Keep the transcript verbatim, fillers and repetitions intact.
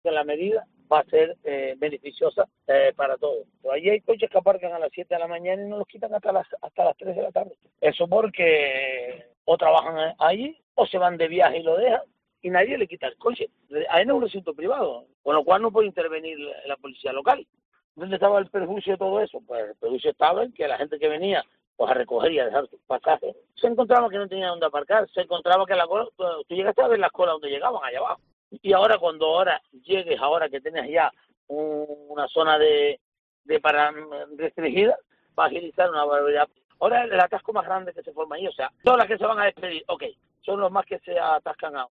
que la medida va a ser eh, beneficiosa eh, para todos. Pero allí hay coches que aparcan a las siete de la mañana y no los quitan hasta las hasta las tres de la tarde. Eso porque o trabajan allí o se van de viaje y lo dejan y nadie le quita el coche. Ahí no es un recinto privado, con lo cual no puede intervenir la, la policía local. ¿Dónde estaba el perjuicio de todo eso? Pues el perjuicio estaba en que la gente que venía pues a recoger y a dejar sus pasajes se encontraba que no tenía dónde aparcar, se encontraba que la cola, tú, tú llegaste a ver las colas donde llegaban, allá abajo. Y ahora cuando ahora llegues, ahora que tienes ya un, una zona de, de para restringida, va a agilizar una barbaridad. Ahora el atasco más grande que se forma ahí, o sea, todas las que se van a despedir, ok, son los más que se atascan ahora.